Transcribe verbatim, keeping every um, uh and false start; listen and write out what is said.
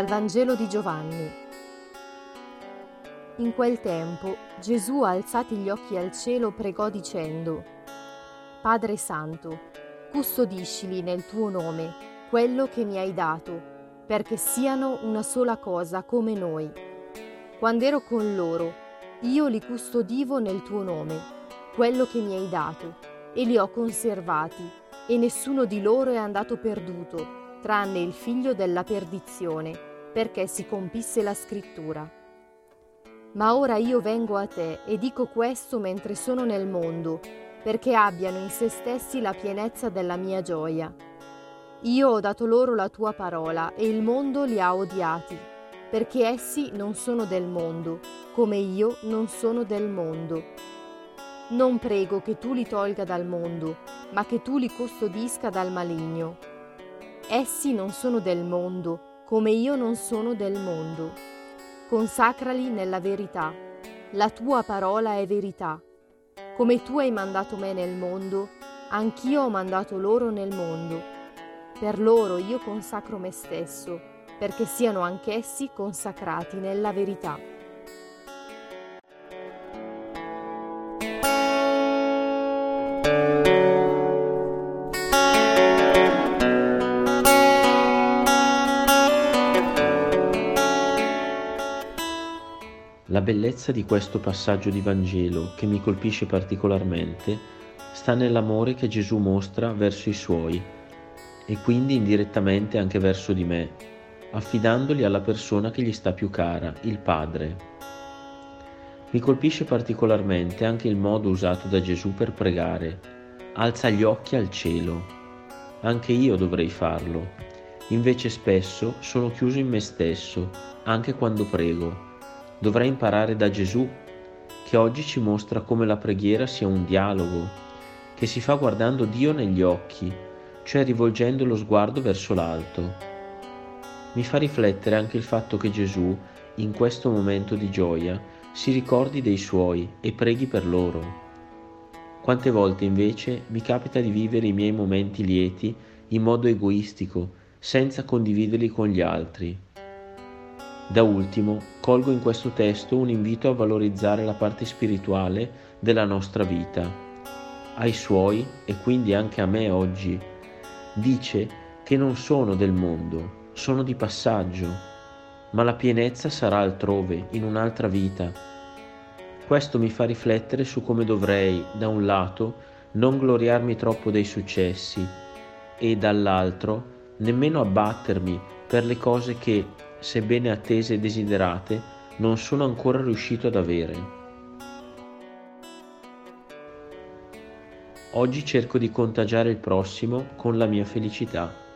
Vangelo di Giovanni. In quel tempo Gesù, alzati gli occhi al cielo, pregò dicendo: Padre Santo, custodiscili nel tuo nome quello che mi hai dato, perché siano una sola cosa come noi. Quando ero con loro, io li custodivo nel tuo nome, quello che mi hai dato, e li ho conservati, e nessuno di loro è andato perduto, tranne il figlio della perdizione, perché si compisse la scrittura. Ma ora io vengo a te e dico questo mentre sono nel mondo, perché abbiano in se stessi la pienezza della mia gioia. Io ho dato loro la tua parola e il mondo li ha odiati, perché essi non sono del mondo, come io non sono del mondo. Non prego che tu li tolga dal mondo, ma che tu li custodisca dal maligno. Essi non sono del mondo, come io non sono del mondo. Consacrali nella verità. La tua parola è verità. Come tu hai mandato me nel mondo, anch'io ho mandato loro nel mondo. Per loro io consacro me stesso, perché siano anch'essi consacrati nella verità. La bellezza di questo passaggio di Vangelo, che mi colpisce particolarmente, sta nell'amore che Gesù mostra verso i Suoi e quindi indirettamente anche verso di me, affidandoli alla persona che gli sta più cara, il Padre. Mi colpisce particolarmente anche il modo usato da Gesù per pregare: alza gli occhi al cielo. Anche io dovrei farlo, invece spesso sono chiuso in me stesso, anche quando prego. Dovrei imparare da Gesù, che oggi ci mostra come la preghiera sia un dialogo, che si fa guardando Dio negli occhi, cioè rivolgendo lo sguardo verso l'alto. Mi fa riflettere anche il fatto che Gesù, in questo momento di gioia, si ricordi dei Suoi e preghi per loro. Quante volte invece mi capita di vivere i miei momenti lieti in modo egoistico, senza condividerli con gli altri. Da ultimo, colgo in questo testo un invito a valorizzare la parte spirituale della nostra vita. Ai Suoi, e quindi anche a me oggi, dice che non sono del mondo, sono di passaggio, ma la pienezza sarà altrove, in un'altra vita. Questo mi fa riflettere su come dovrei, da un lato, non gloriarmi troppo dei successi e, dall'altro, nemmeno abbattermi per le cose che, sebbene attese e desiderate, non sono ancora riuscito ad avere. Oggi cerco di contagiare il prossimo con la mia felicità.